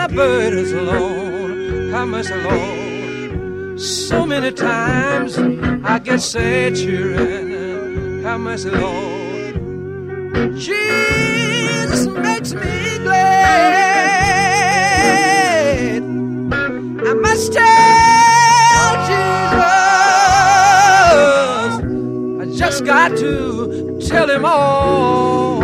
burdens alone. Have mercy, Lord. So many times I get sad cheering. Have mercy, Lord. Jesus makes me glad. I must tell Jesus, I just got to tell him all.